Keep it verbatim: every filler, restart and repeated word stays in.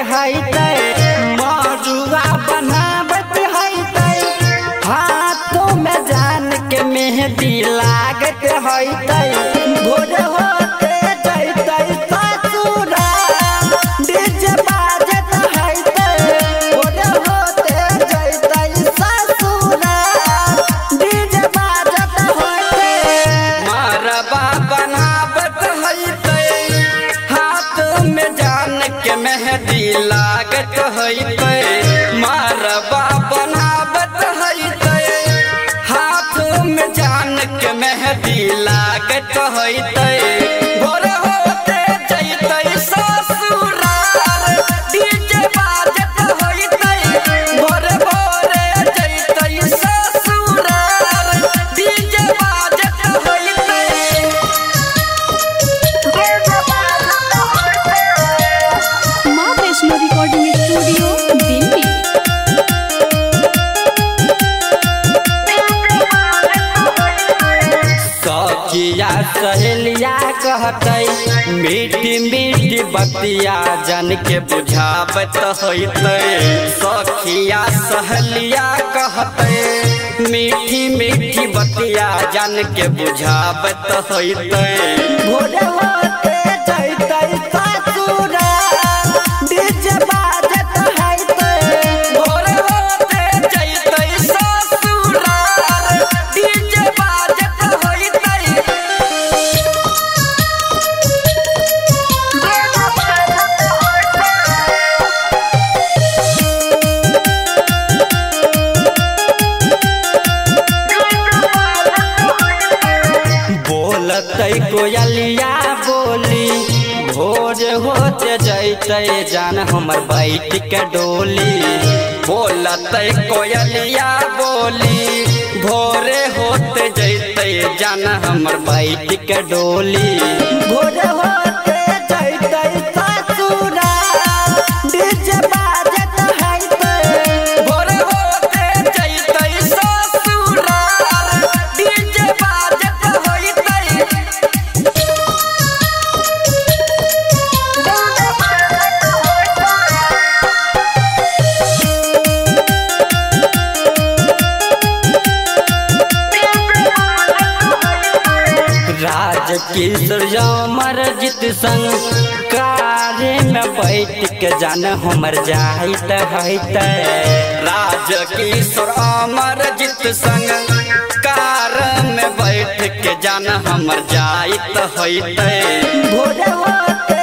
हैते मरुआ बनावत हैते हाथों में जान के मेहंदी लागत हैते भोर होते जैते ससुरा डीजे बाजत हैते भोर होते जैते ससुरा डीजे बाजत हैते मरबा बनावत हैते हाथ में जान के मेहंदी लागत हैते मरबा बनावत हैते हाथ में जान के मेहंदी लागत हैते भोर होते जैते ससुराल डीजे बाजत हैते भोर भोरे जैते ससुराल डीजे बाजत हैते माँ वैष्णो रिकॉर्डिंग स्टूडियो दिल्ली। सखिया सहेलिया कहते मीठी मीठी बतिया जन के बुझावत हैते सखिया सहेलिया कहते मीठी मीठी बतिया जन के बुझावत हैते भोर होते जैते ससुरा डीजे बाजत हैते भोर होते जैते ससुरा डीजे बाजत हैते बोलते कोयलिया बोली भोर होते जैते जान हमर बैठ के डोली बोलते कोयलिया बोली भोरे होते जैते जान हमर बैठ के डोली भोर होते जैते ससुरा डीजे बाजत हैते भोर होते जैते ससुरा डीजे बाजत हैते राज किशोर अमर जीत संग कारे में बैठ के जान हमर जाइत हैते राज किशोर अमर जीत संग कार में बैठ के जान हमर जाइत हैते भोर होते